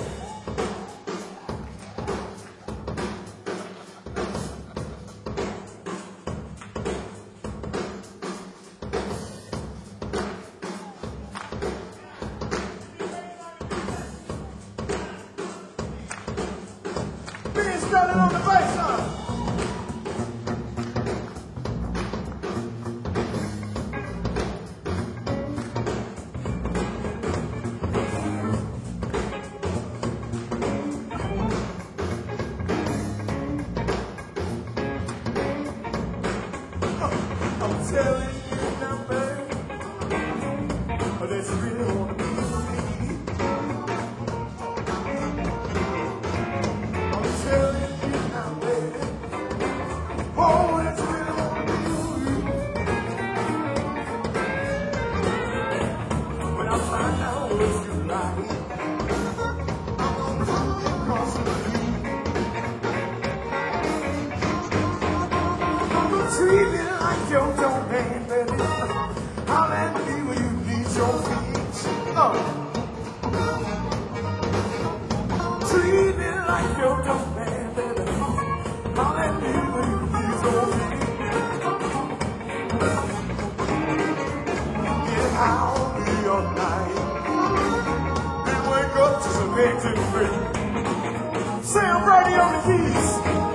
B: Ben Snelling on the bass line. I'm telling you now, baby, that you really want to be with me. I'm telling you now, baby, oh, that you really want to be with me. When I find out what you like, I'm gonna come across with you. I'm gonna treat me like your domain, baby. I'll let me when you need your feet. Oh. Treat me like your domain, baby. I'll let me when you need your feet. Brady on the keys.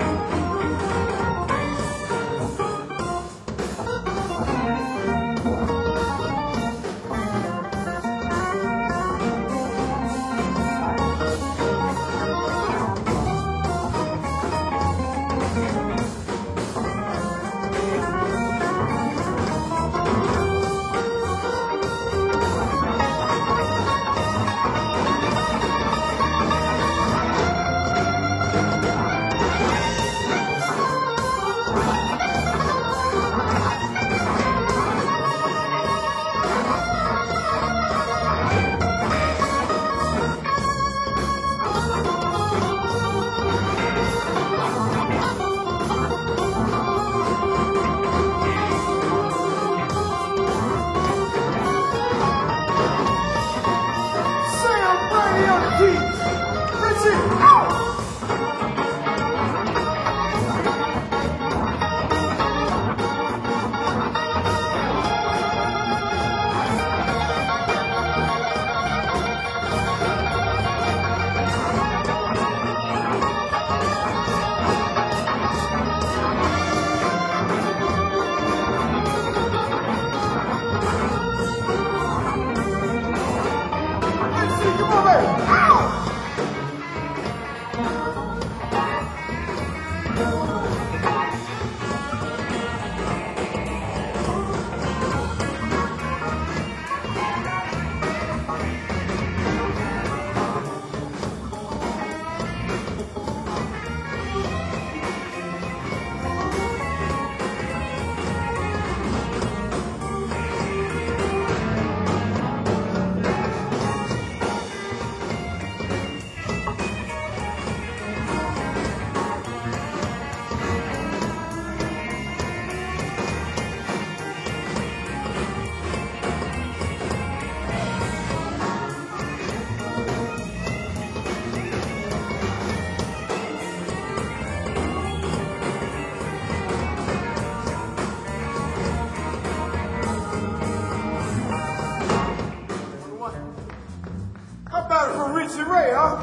B: How about it for Richie Ray, huh?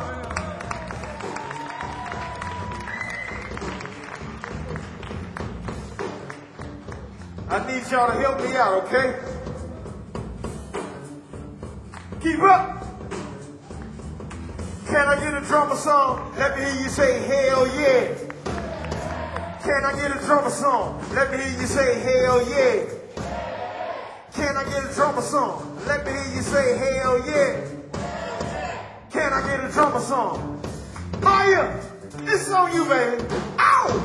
B: I need y'all to help me out, okay? Keep up. Can I get a drummer song? Let me hear you say hell yeah. Can I get a drummer song? Let me hear you say hell yeah. Can I get a drummer song? Let me hear you say hell yeah. Can I get a drummer song? Maya, this is on you, baby. Ow!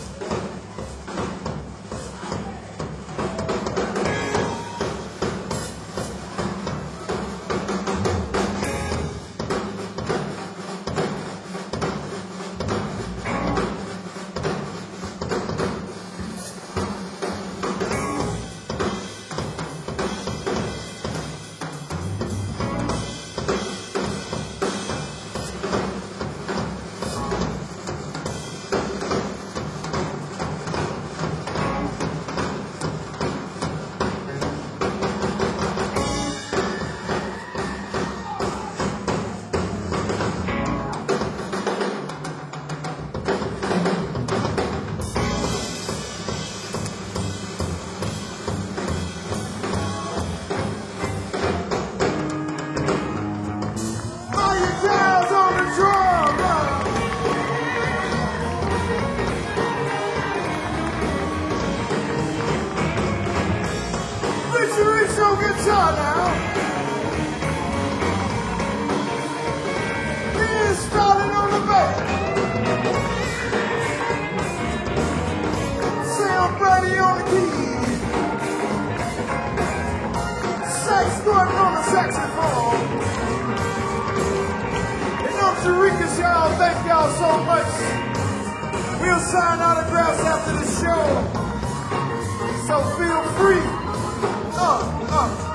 B: Guitar now. Get started on the bass. Sam Brady on the keys. Sax Gordon on the saxophone. And I'm Sharika, y'all. Thank y'all so much. We'll sign autographs after the show. So feel free. Uh, uh.